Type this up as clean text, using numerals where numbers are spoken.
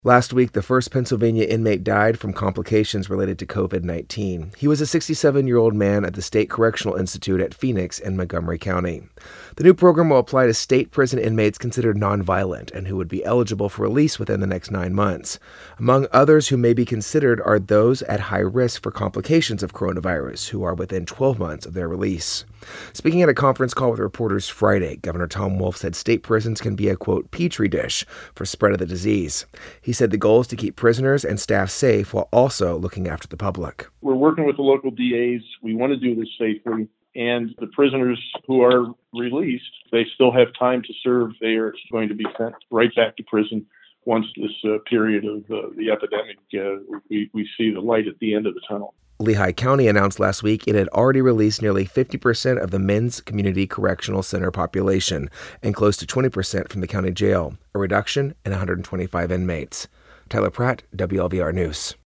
Last week, the first Pennsylvania inmate died from complications related to COVID-19. He was a 67-year-old man at the State Correctional Institute at Phoenix in Montgomery County. The new program will apply to state prison inmates considered nonviolent and who would be eligible for release within the next 9 months. Among others who may be considered are those at high risk for complications of coronavirus, who are within 12 months of their release. Speaking at a conference call with reporters Friday, Governor Tom Wolf said state prisons can be a, quote, petri dish for spread of the disease. He said the goal is to keep prisoners and staff safe while also looking after the public. We're working with the local DAs. We want to do this safely. And the prisoners who are released, they still have time to serve. They are going to be sent right back to prison once this period of the epidemic, we see the light at the end of the tunnel. Lehigh County announced last week it had already released nearly 50% of the Men's Community Correctional Center population and close to 20% from the county jail, a reduction in 125 inmates. Tyler Pratt, WLVR News.